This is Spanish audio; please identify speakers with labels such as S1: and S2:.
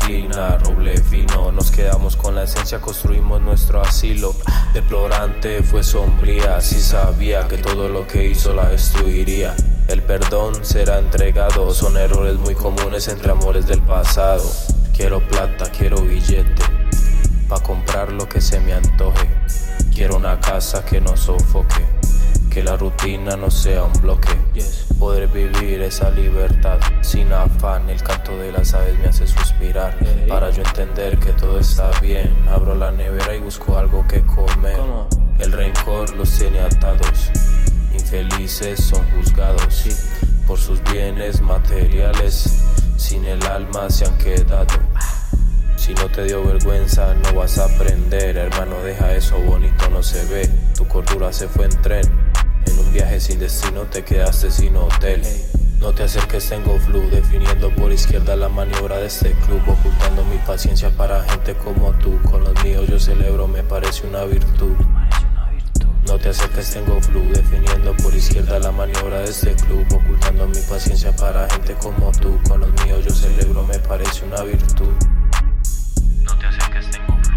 S1: inclina, roble fino. Nos quedamos con la esencia, construimos nuestro asilo. Deplorante fue sombría, si sabía que todo lo que hizo la destruiría. El perdón será entregado, son errores muy comunes entre amores del pasado. Quiero plata, quiero billete, pa' comprar lo que se me antoje. Quiero una casa que no sofoque, que la rutina no sea un bloque. Poder vivir esa libertad sin afán. El canto de las aves me hace suspirar. Para yo entender que todo está bien, abro la nevera y busco algo que comer. El rencor los tiene atados, infelices son juzgados por sus bienes materiales. Sin el alma se han quedado. Si no te dio vergüenza no vas a aprender. Hermano, deja eso, bonito no se ve. Tu cordura se fue en tren. En un viaje sin destino te quedaste sin hotel. No te acerques, tengo flu, definiendo por izquierda la maniobra de este club. Ocultando mi paciencia para gente como tú. Con los míos yo celebro, me parece una virtud. No te acerques, tengo flu, definiendo por izquierda la maniobra de este club. Ocultando mi paciencia para gente como tú. Con los míos yo celebro, me parece una virtud. No te acerques, tengo flu.